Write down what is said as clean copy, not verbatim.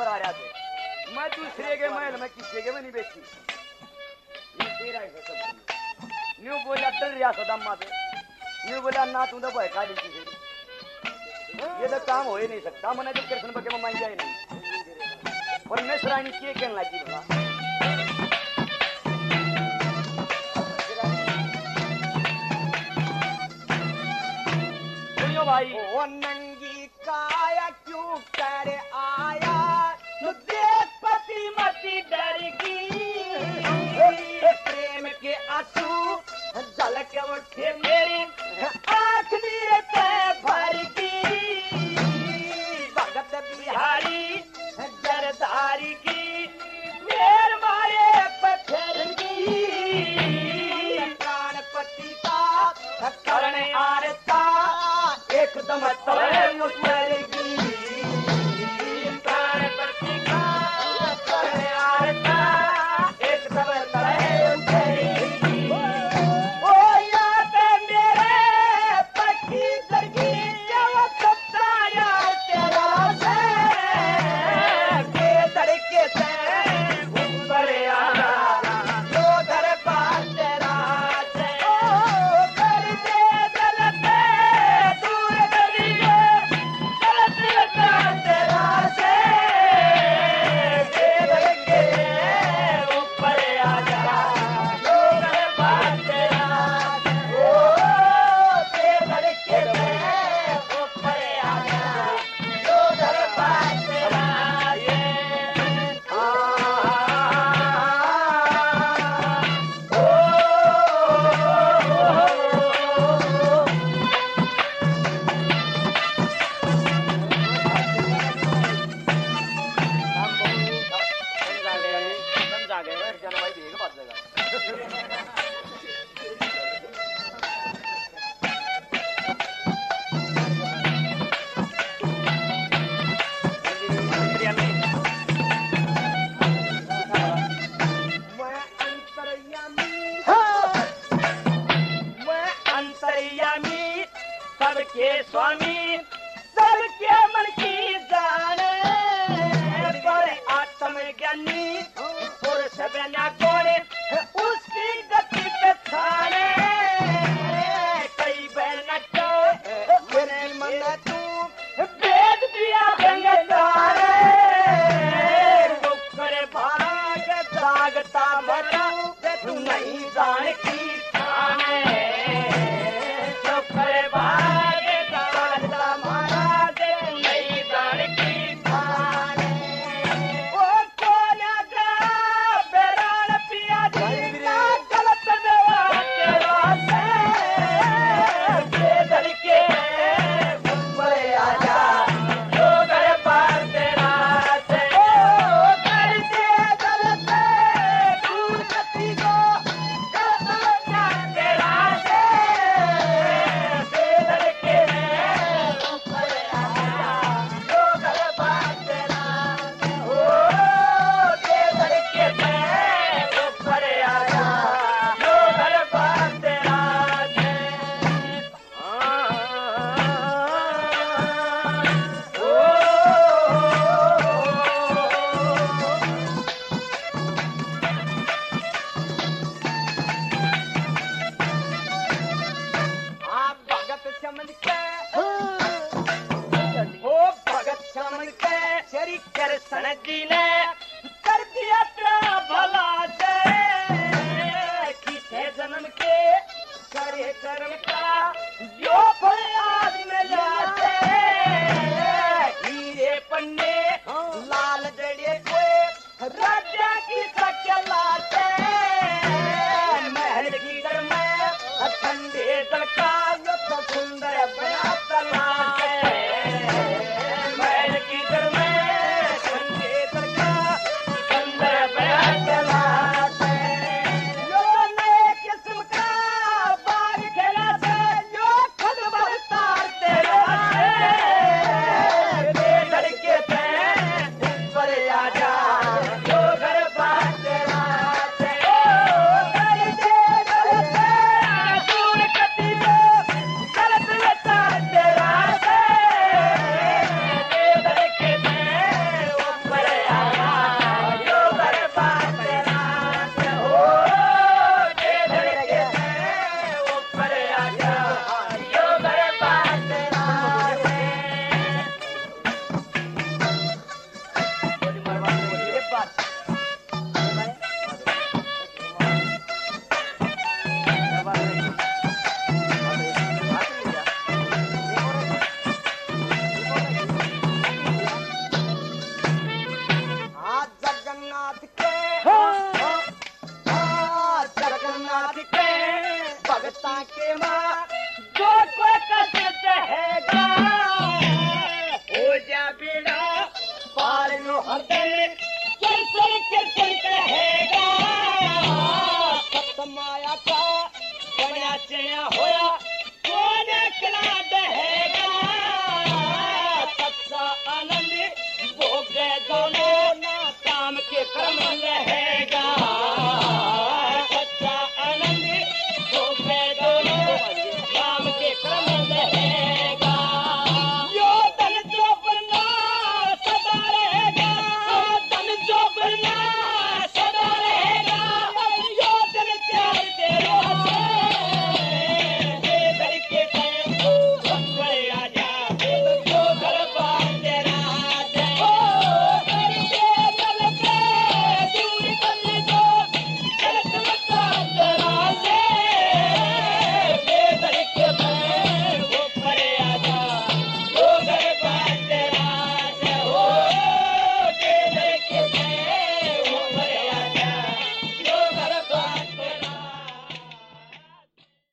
खबर आ रहा थे मैं दूसरे के महल में किसी के में नहीं बैठी ये तेरा है सब न्यू बोला डर रिया सदम्मा से न्यू बोला ना तू तो भय काली की ये तो काम हो ही नहीं सकता मैंने जब कृष्ण बके में मान जाए नहीं और मैं सरानी के कहने लगी बाबा भाई ओ नंगी काया क्यों कर आया तो देख पति मती डर गई प्रेम के आंसू झलक उठे मेरी आंख नीर पे भर गई भगत बिहारी जरदारी की मेर मारे पत्थर गई प्राणपति का करण आरता एकदम तले उतरेगी प्राणपति का करण आरता एकदम तले उतरेगी ओ याद मेरे पति दरगी जब सताया तेरा से के तड़के से ऊपर आना तो दरबार तेरा से ओ कर दे गलत सबके स्वामी सबके मन की जाने पर आत्मज्ञानी पुरुष बना कोने उसकी गति पे थाने कई बहन मेरे मन तू भेद दिया गंगतारे करे भाग जागता बता तू नहीं जान की थाने कर सनदी ने